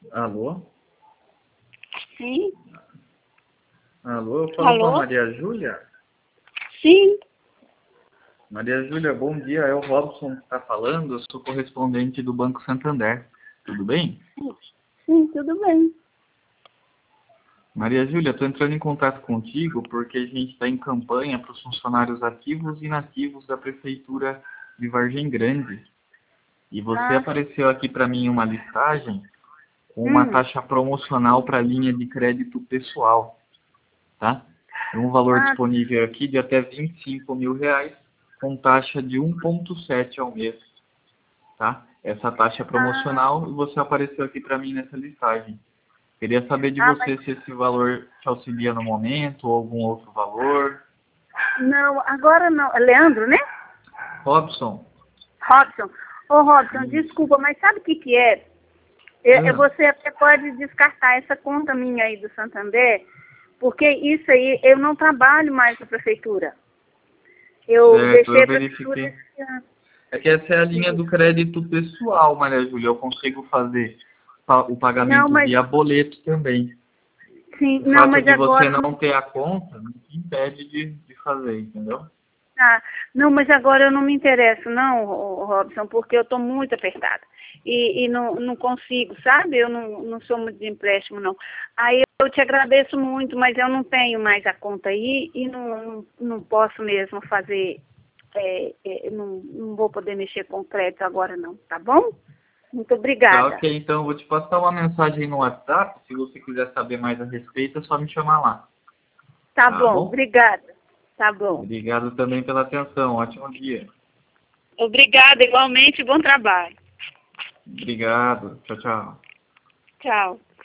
Alô? Sim. Alô, eu falo com a Maria Júlia? Sim. Maria Júlia, bom dia. É o Robson que está falando. Eu sou correspondente do Banco Santander. Tudo bem? Sim, tudo bem. Maria Júlia, estou entrando em contato contigo porque a gente está em campanha para os funcionários ativos e inativos da Prefeitura de Vargem Grande. E você apareceu aqui para mim em uma listagem com uma taxa promocional para a linha de crédito pessoal, tá? Tem um valor disponível aqui de até R$ 25 mil, com taxa de 1,7 ao mês, tá? Essa taxa é promocional e você apareceu aqui para mim nessa listagem. Queria saber de você se esse valor te auxilia no momento ou algum outro valor. Não, agora não. Leandro, né? Robson. Robson. Ô, Robson, desculpa, mas sabe o que é? Você até pode descartar essa conta minha aí do Santander, porque isso aí, eu não trabalho mais na prefeitura. Eu deixei a prefeitura esse ano. É que essa é a linha do crédito pessoal, Maria Júlia. Eu consigo fazer o pagamento via boleto também. Sim, O fato de você não ter a conta não te impede de fazer, entendeu? Não, mas agora eu não me interesso, não, Robson, porque eu estou muito apertada. E não consigo, sabe? Eu não sou muito de empréstimo, não. Aí eu te agradeço muito, mas eu não tenho mais a conta aí e não posso mesmo fazer, não vou poder mexer com crédito agora, não, tá bom? Muito obrigada. Tá, ok, então eu vou te passar uma mensagem no WhatsApp. Se você quiser saber mais a respeito, é só me chamar lá. Tá bom, obrigada. Tá bom. Obrigado também pela atenção. Ótimo dia. Obrigada, igualmente, bom trabalho. Obrigado. Tchau, tchau. Tchau.